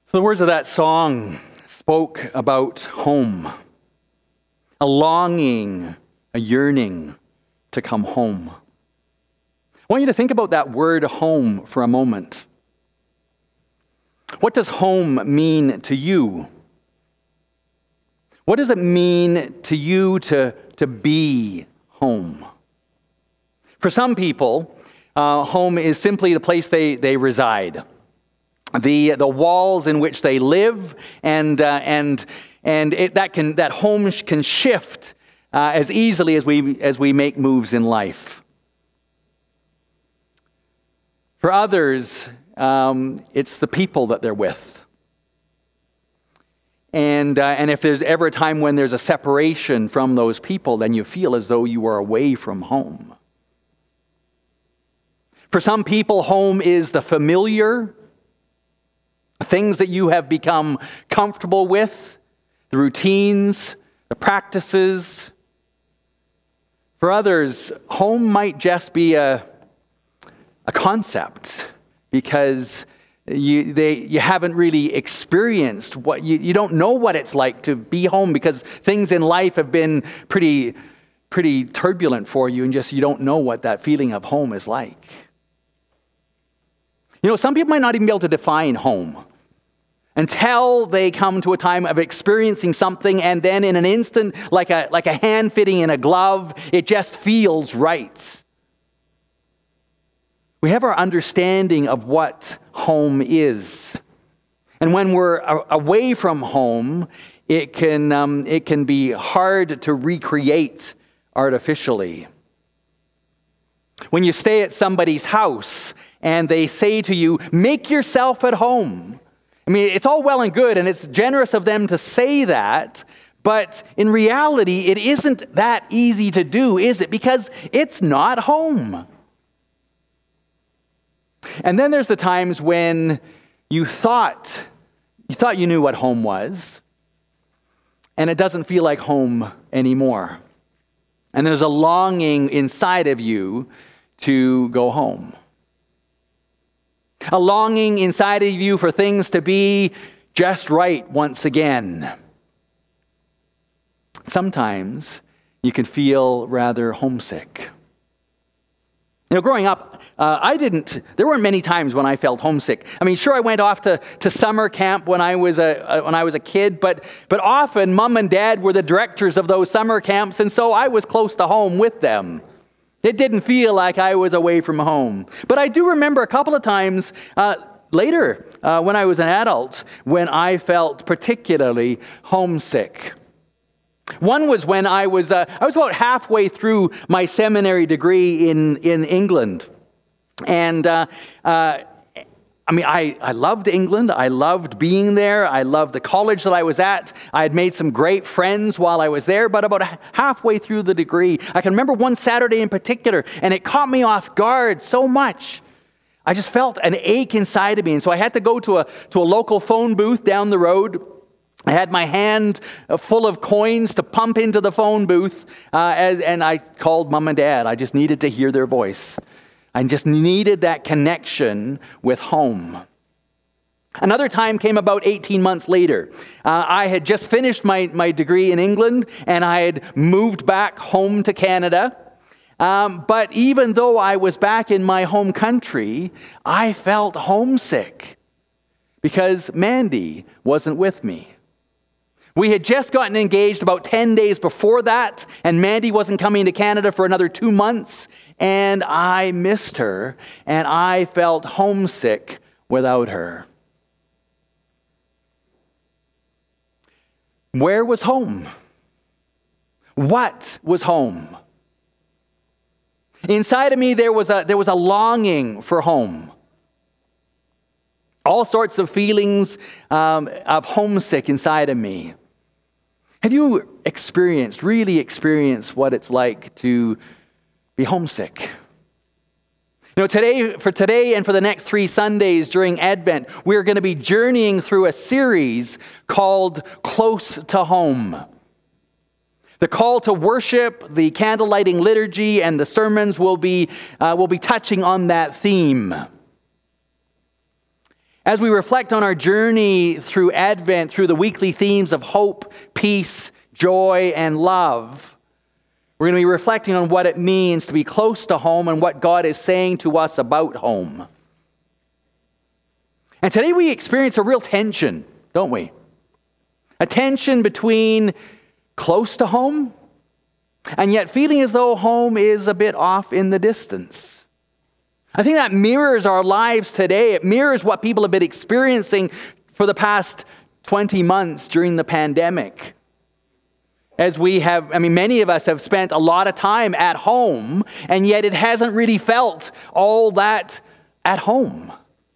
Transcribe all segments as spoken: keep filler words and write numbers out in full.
So the words of that song spoke about home, a longing, a yearning to come home. I want you to think about that word home for a moment. What does home mean to you? What does it mean to you to, to be home? For some people, uh, home is simply the place they, they reside. The the walls in which they live, and uh, and and it, that can that home can shift uh, as easily as we as we make moves in life. For others, um, it's the people that they're with, and uh, and if there's ever a time when there's a separation from those people, then you feel as though you are away from home. For some people, home is the familiar. Things that you have become comfortable with, the routines, the practices. For others, home might just be a, a concept because you they you haven't really experienced what you, you don't know what it's like to be home because things in life have been pretty pretty turbulent for you, and just you don't know what that feeling of home is like. You know, some people might not even be able to define home until they come to a time of experiencing something, and then in an instant, like a like a hand fitting in a glove, it just feels right. We have our understanding of what home is. And when we're away from home, it can um, it can be hard to recreate artificially. When you stay at somebody's house and they say to you, "Make yourself at home." I mean, it's all well and good, and it's generous of them to say that, but in reality, it isn't that easy to do, is it? Because it's not home. And then there's the times when you thought you thought you knew what home was, and it doesn't feel like home anymore. And there's a longing inside of you to go home. A longing inside of you for things to be just right once again. Sometimes you can feel rather homesick. You know, growing up, uh, I didn't, there weren't many times when I felt homesick. I mean, sure, I went off to, to summer camp when I was a, a when I was a kid, but but often Mom and Dad were the directors of those summer camps, and so I was close to home with them. It didn't feel like I was away from home. But I do remember a couple of times uh, later, uh, when I was an adult, when I felt particularly homesick. One was when I was uh, I was about halfway through my seminary degree in, in England. And uh, uh, I mean, I, I loved England. I loved being there. I loved the college that I was at. I had made some great friends while I was there, but about halfway through the degree, I can remember one Saturday in particular, and it caught me off guard so much. I just felt an ache inside of me, and so I had to go to a to a local phone booth down the road. I had my hand full of coins to pump into the phone booth, uh, as, and I called Mom and Dad. I just needed to hear their voice. I just needed that connection with home. Another time came about eighteen months later. Uh, I had just finished my, my degree in England, and I had moved back home to Canada. Um, but even though I was back in my home country, I felt homesick because Mandy wasn't with me. We had just gotten engaged about ten days before that, and Mandy wasn't coming to Canada for another two months. And I missed her, and I felt homesick without her. Where was home? What was home? Inside of me, there was a, there was a longing for home. All sorts of feelings um, of homesick inside of me. Have you experienced, really experienced what it's like to be homesick? You know, today, for today and for the next three Sundays during Advent, we're going to be journeying through a series called Close to Home. The call to worship, the candle lighting liturgy, and the sermons will be uh, will be touching on that theme. As we reflect on our journey through Advent, through the weekly themes of hope, peace, joy, and love, we're going to be reflecting on what it means to be close to home and what God is saying to us about home. And today we experience a real tension, don't we? A tension between close to home and yet feeling as though home is a bit off in the distance. I think that mirrors our lives today. It mirrors what people have been experiencing for the past twenty months during the pandemic. As we have, I mean, many of us have spent a lot of time at home, and yet it hasn't really felt all that at home.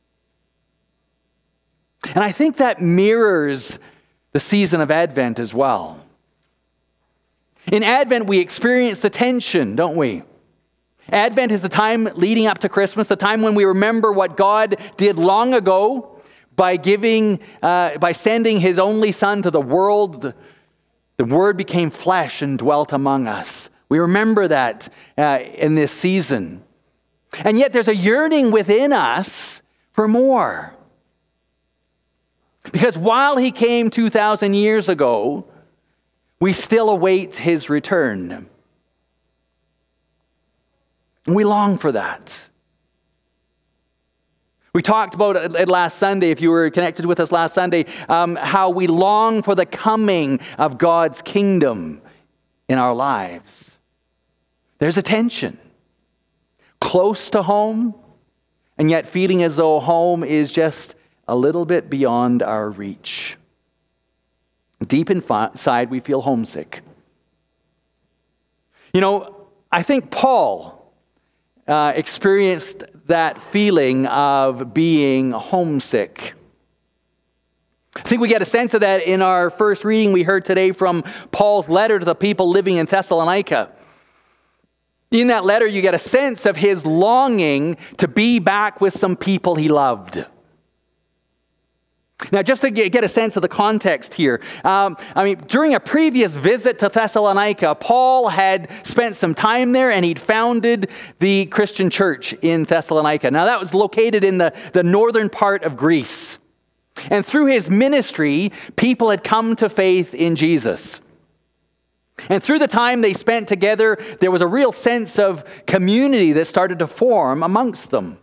And I think that mirrors the season of Advent as well. In Advent, we experience the tension, don't we? Advent is the time leading up to Christmas, the time when we remember what God did long ago by giving, uh, by sending His only Son to the world. The, the Word became flesh and dwelt among us. We remember that uh, in this season. And yet there's a yearning within us for more. Because while He came two thousand years ago, we still await His return. We long for that. We talked about it last Sunday, if you were connected with us last Sunday, um, how we long for the coming of God's kingdom in our lives. There's a tension. Close to home, and yet feeling as though home is just a little bit beyond our reach. Deep inside, we feel homesick. You know, I think Paul uh, experienced that feeling of being homesick. I think we get a sense of that in our first reading we heard today from Paul's letter to the people living in Thessalonica. In that letter, you get a sense of his longing to be back with some people he loved. Now, just to get a sense of the context here, um, I mean, during a previous visit to Thessalonica, Paul had spent some time there and he'd founded the Christian church in Thessalonica. Now, that was located in the, the northern part of Greece. And through his ministry, people had come to faith in Jesus. And through the time they spent together, there was a real sense of community that started to form amongst them.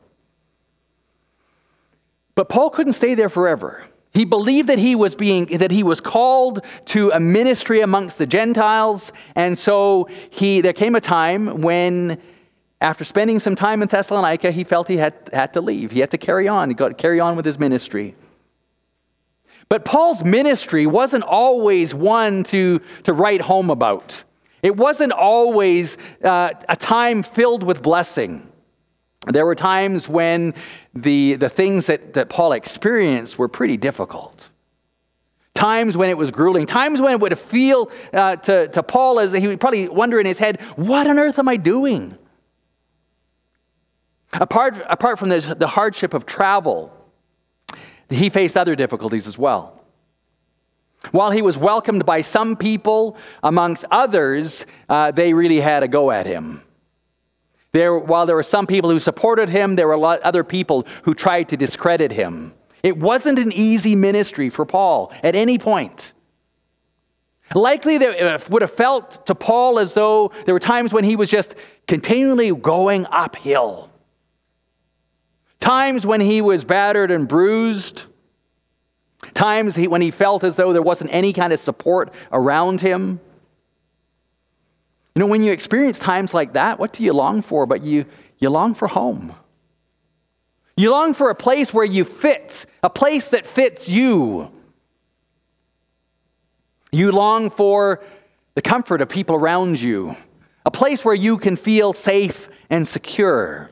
But Paul couldn't stay there forever. He believed that he was being that he was called to a ministry amongst the Gentiles, and so he there came a time when, after spending some time in Thessalonica, he felt he had, had to leave. He had to carry on. He got to carry on with his ministry. But Paul's ministry wasn't always one to, to write home about. It wasn't always uh, a time filled with blessing. There were times when the, the things that, that Paul experienced were pretty difficult. Times when it was grueling. Times when it would feel uh, to, to Paul as he would probably wonder in his head, what on earth am I doing? Apart, apart from this, the hardship of travel, he faced other difficulties as well. While he was welcomed by some people, amongst others, uh, they really had a go at him. There, while there were some people who supported him, there were a lot other people who tried to discredit him. It wasn't an easy ministry for Paul at any point. Likely, it would have felt to Paul as though there were times when he was just continually going uphill. Times when he was battered and bruised. Times when he felt as though there wasn't any kind of support around him. You know, when you experience times like that, what do you long for? But you, you long for home. You long for a place where you fit, a place that fits you. You long for the comfort of people around you, a place where you can feel safe and secure.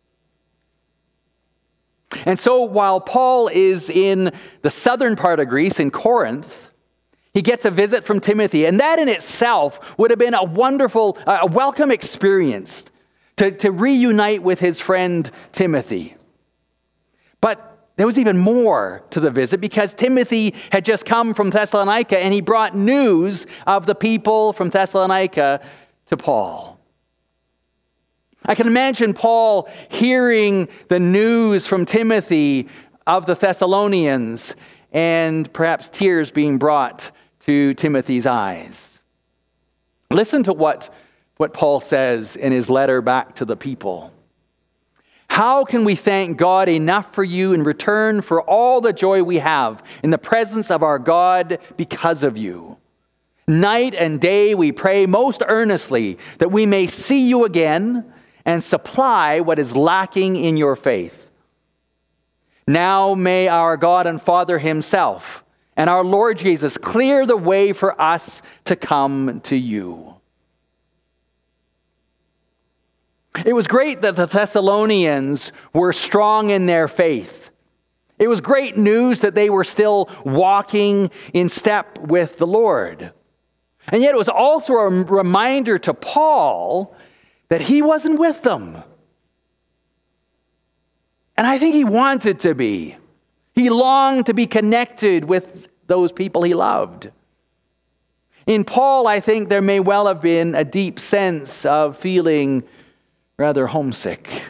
And so while Paul is in the southern part of Greece, in Corinth, he gets a visit from Timothy, and that in itself would have been a wonderful, a welcome experience to, to reunite with his friend Timothy. But there was even more to the visit because Timothy had just come from Thessalonica and he brought news of the people from Thessalonica to Paul. I can imagine Paul hearing the news from Timothy of the Thessalonians and perhaps tears being brought to Timothy's eyes. Listen to what, what Paul says in his letter back to the people. How can we thank God enough for you in return for all the joy we have in the presence of our God because of you? Night and day we pray most earnestly that we may see you again and supply what is lacking in your faith. Now may our God and Father himself and our Lord Jesus clear the way for us to come to you. It was great that the Thessalonians were strong in their faith. It was great news that they were still walking in step with the Lord. And yet it was also a reminder to Paul that he wasn't with them. And I think he wanted to be. He longed to be connected with those people he loved. In Paul, I think there may well have been a deep sense of feeling rather homesick.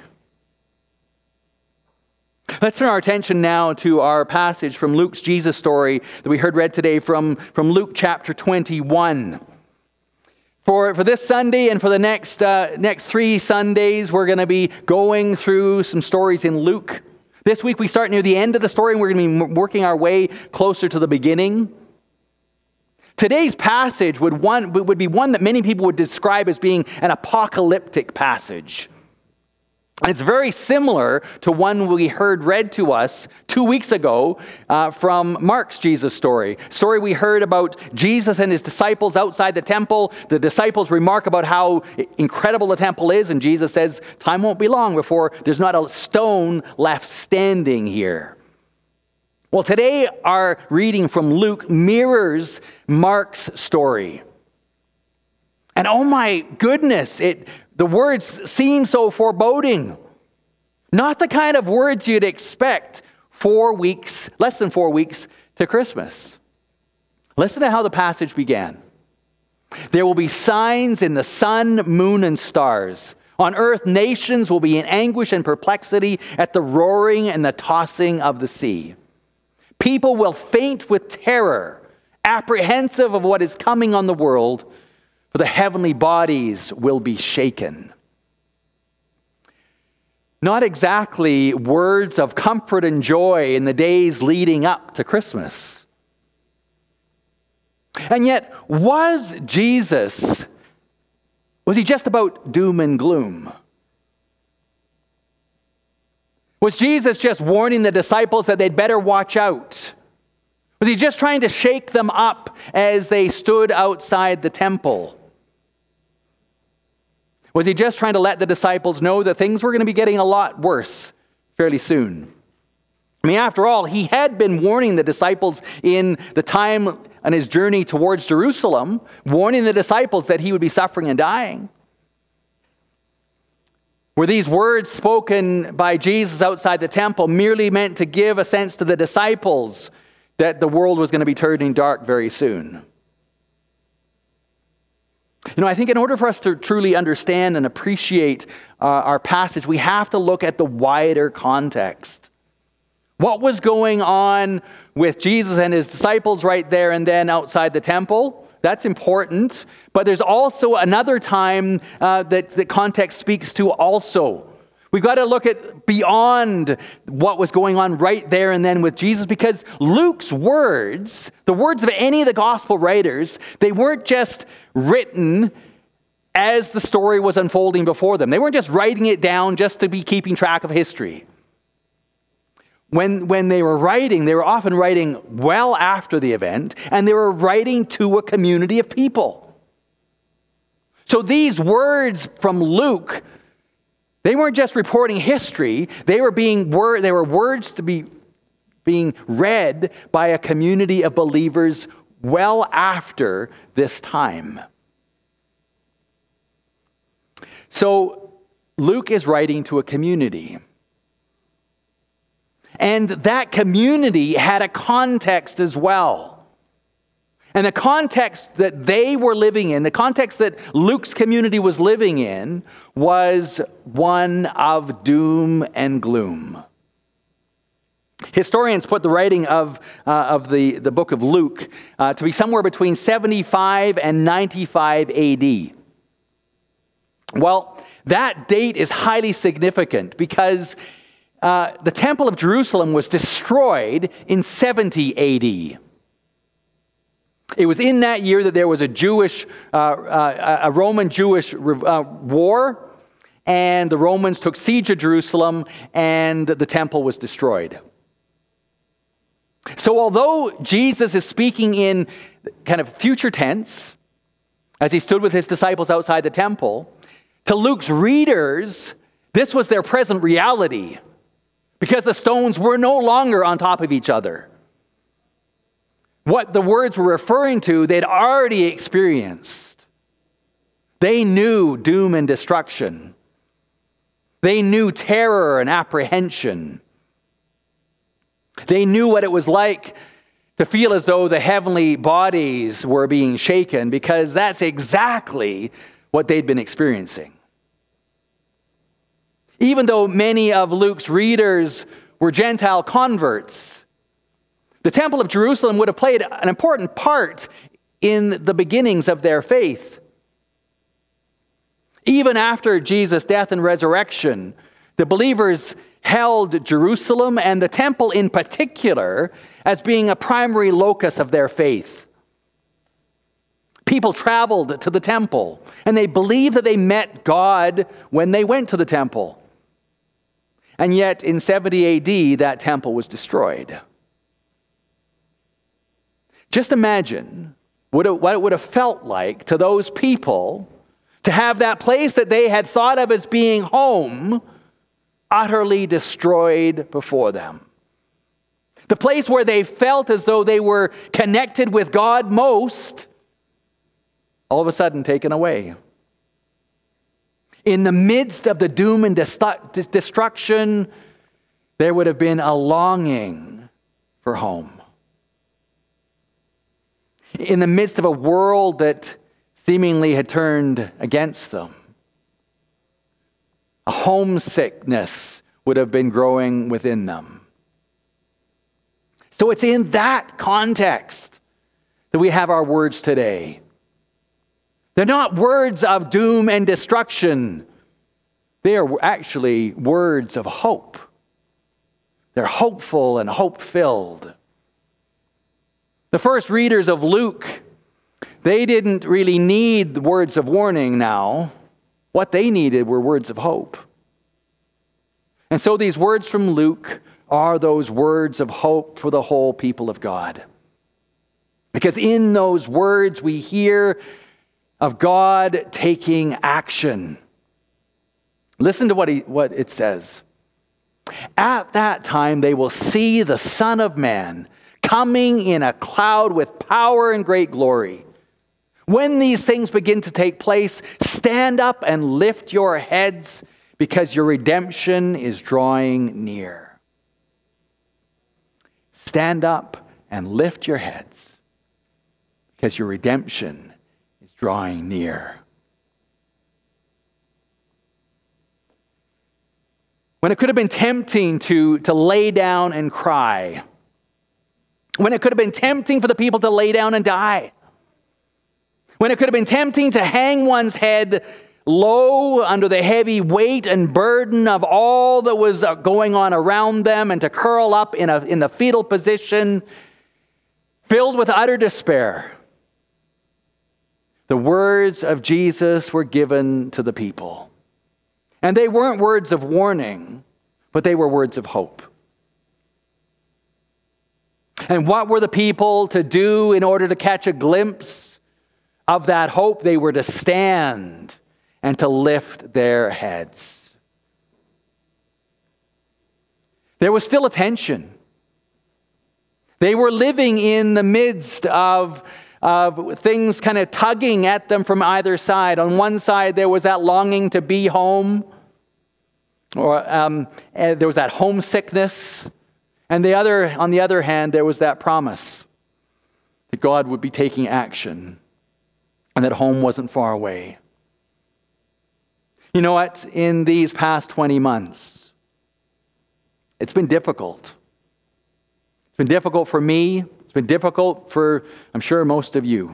Let's turn our attention now to our passage from Luke's Jesus story that we heard read today from, from Luke chapter twenty-one. For, for this Sunday and for the next, uh, next three Sundays, we're going to be going through some stories in Luke. This week we start near the end of the story and we're going to be working our way closer to the beginning. Today's passage would, one, would be one that many people would describe as being an apocalyptic passage. And it's very similar to one we heard read to us two weeks ago uh, from Mark's Jesus story. Story we heard about Jesus and his disciples outside the temple. The disciples remark about how incredible the temple is, and Jesus says, time won't be long before there's not a stone left standing here. Well, today our reading from Luke mirrors Mark's story. And oh my goodness, it the words seem so foreboding. Not the kind of words you'd expect four weeks, less than four weeks to Christmas. Listen to how the passage began. There will be signs in the sun, moon, and stars. On earth, nations will be in anguish and perplexity at the roaring and the tossing of the sea. People will faint with terror, apprehensive of what is coming on the world, for the heavenly bodies will be shaken. Not exactly words of comfort and joy in the days leading up to Christmas. And yet, was Jesus, was he just about doom and gloom? Was Jesus just warning the disciples that they'd better watch out? Was he just trying to shake them up as they stood outside the temple? Was he just trying to let the disciples know that things were going to be getting a lot worse fairly soon? I mean, after all, he had been warning the disciples in the time on his journey towards Jerusalem, warning the disciples that he would be suffering and dying. Were these words spoken by Jesus outside the temple merely meant to give a sense to the disciples that the world was going to be turning dark very soon? You know, I think in order for us to truly understand and appreciate uh, our passage, we have to look at the wider context. What was going on with Jesus and his disciples right there and then outside the temple? That's important. But there's also another time uh, that the context speaks to also. We've got to look at beyond what was going on right there and then with Jesus, because Luke's words, the words of any of the gospel writers, they weren't just written as the story was unfolding before them. They weren't just writing it down just to be keeping track of history. When, when they were writing, they were often writing well after the event, and they were writing to a community of people. So these words from Luke, they weren't just reporting history, they were being word, they were words to be being read by a community of believers well after this time. So Luke is writing to a community. And that community had a context as well. And the context that they were living in, the context that Luke's community was living in, was one of doom and gloom. Historians put the writing of, uh, of the, the book of Luke uh, to be somewhere between seventy-five and ninety-five A D. Well, that date is highly significant because uh, the Temple of Jerusalem was destroyed in seventy A D. It was in that year that there was a Jewish, uh, uh, a Roman-Jewish uh, war, and the Romans took siege of Jerusalem, and the temple was destroyed. So although Jesus is speaking in kind of future tense, as he stood with his disciples outside the temple, to Luke's readers, this was their present reality, because the stones were no longer on top of each other. What the words were referring to, they'd already experienced. They knew doom and destruction. They knew terror and apprehension. They knew what it was like to feel as though the heavenly bodies were being shaken, because that's exactly what they'd been experiencing. Even though many of Luke's readers were Gentile converts, the Temple of Jerusalem would have played an important part in the beginnings of their faith. Even after Jesus' death and resurrection, the believers held Jerusalem and the temple in particular as being a primary locus of their faith. People traveled to the temple, and they believed that they met God when they went to the temple. And yet, in seventy A D, that temple was destroyed. Just imagine what it, what it would have felt like to those people to have that place that they had thought of as being home utterly destroyed before them. The place where they felt as though they were connected with God most, all of a sudden taken away. In the midst of the doom and dest- destruction, there would have been a longing for home. In the midst of a world that seemingly had turned against them, a homesickness would have been growing within them. So it's in that context that we have our words today. They're not words of doom and destruction. They are actually words of hope. They're hopeful and hope-filled. The first readers of Luke, they didn't really need the words of warning now. What they needed were words of hope. And so these words from Luke are those words of hope for the whole people of God. Because in those words we hear of God taking action. Listen to what, he, what it says. At that time they will see the Son of Man coming in a cloud with power and great glory. When these things begin to take place, stand up and lift your heads, because your redemption is drawing near. Stand up and lift your heads, because your redemption is drawing near. When it could have been tempting to, to lay down and cry, when it could have been tempting for the people to lay down and die, when it could have been tempting to hang one's head low under the heavy weight and burden of all that was going on around them, and to curl up in, a, in the fetal position, filled with utter despair, the words of Jesus were given to the people. And they weren't words of warning, but they were words of hope. And what were the people to do in order to catch a glimpse of that hope? They were to stand and to lift their heads. There was still a tension. They were living in the midst of, of things kind of tugging at them from either side. On one side, there was that longing to be home, or um, there was that homesickness. And the other, on the other hand, there was that promise that God would be taking action and that home wasn't far away. You know what? In these past twenty months, it's been difficult. been difficult for me. It's been difficult for, I'm sure, most of you.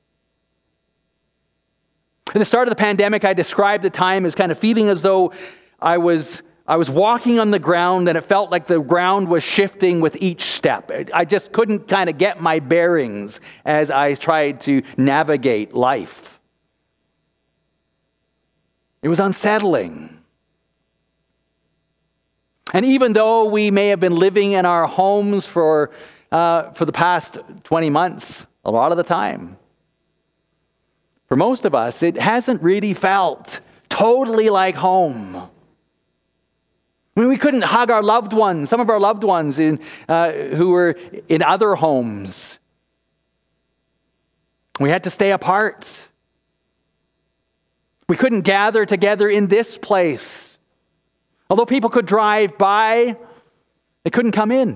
At the start of the pandemic, I described the time as kind of feeling as though I was I was walking on the ground and it felt like the ground was shifting with each step. I just couldn't kind of get my bearings as I tried to navigate life. It was unsettling. And even though we may have been living in our homes for uh, for the past twenty months, a lot of the time, for most of us, it hasn't really felt totally like home. I mean, we couldn't hug our loved ones, some of our loved ones in, uh, who were in other homes. We had to stay apart. We couldn't gather together in this place. Although people could drive by, they couldn't come in.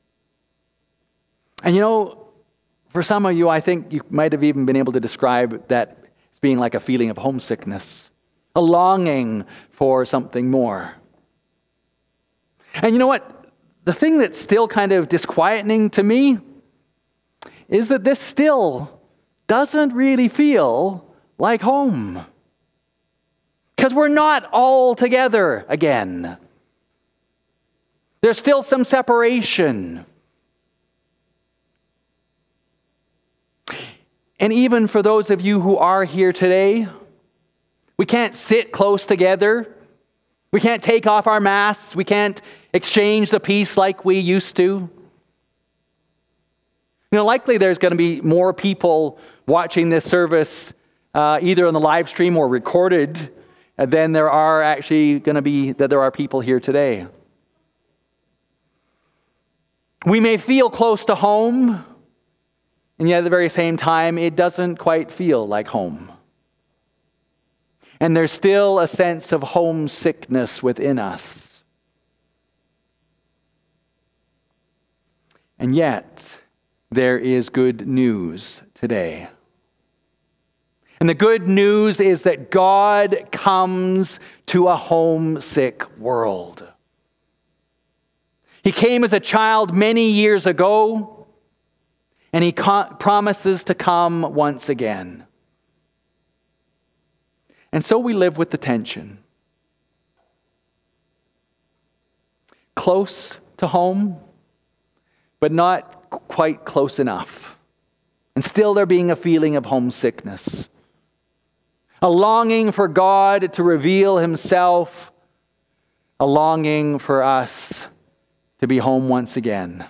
And you know, for some of you, I think you might have even been able to describe that as being like a feeling of homesickness, a longing for something more. And you know what? The thing that's still kind of disquieting to me is that this still doesn't really feel like home. Because we're not all together again. There's still some separation. And even for those of you who are here today, we can't sit close together. We can't take off our masks. We can't exchange the peace like we used to. You know, likely there's going to be more people watching this service uh, either on the live stream or recorded than there are actually going to be, that there are people here today. We may feel close to home, and yet at the very same time, it doesn't quite feel like home. And there's still a sense of homesickness within us. And yet, there is good news today. And the good news is that God comes to a homesick world. He came as a child many years ago, and He co- promises to come once again. And so we live with the tension. Close to home, but not quite close enough. And still there being a feeling of homesickness. A longing for God to reveal Himself. A longing for us to be home once again.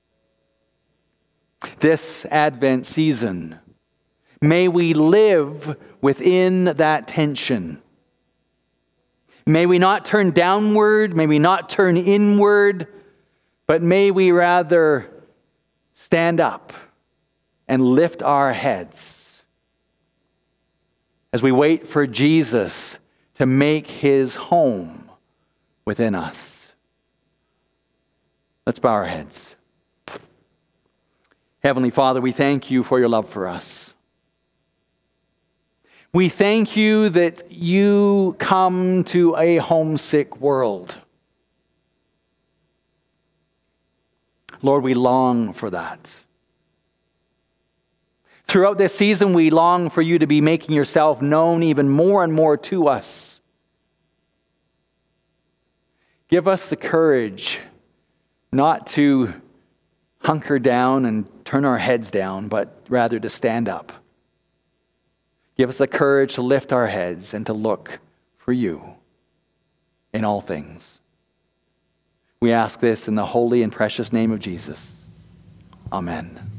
This Advent season, may we live within that tension. May we not turn downward, may we not turn inward, but may we rather stand up and lift our heads as we wait for Jesus to make His home within us. Let's bow our heads. Heavenly Father, we thank You for Your love for us. We thank You that You come to a homesick world. Lord, we long for that. Throughout this season, we long for You to be making Yourself known even more and more to us. Give us the courage not to hunker down and turn our heads down, but rather to stand up. Give us the courage to lift our heads and to look for You in all things. We ask this in the holy and precious name of Jesus. Amen.